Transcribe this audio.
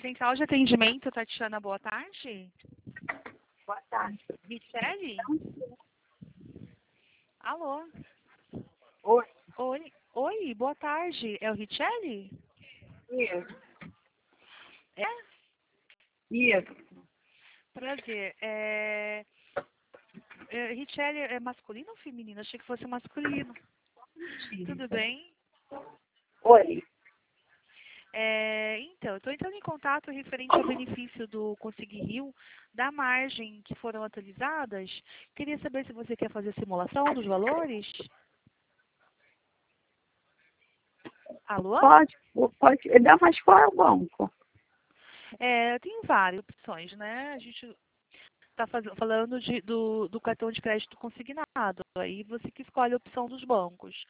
Central de Atendimento, Tatiana, boa tarde. Boa tarde. Richelle? Alô? Oi. Oi, boa tarde. É o Richelle? Isso. É? Isso. Prazer. Richelle é masculino ou feminino? Achei que fosse masculino. Tudo bem? Oi. Então, eu estou entrando em contato referente ao benefício do Consegui Rio, da margem que foram atualizadas. Queria saber se você quer fazer a simulação dos valores. Alô? Pode dar, mas qual é o banco? Tem várias opções, né? A gente está falando do cartão de crédito consignado. Aí você que escolhe a opção dos bancos.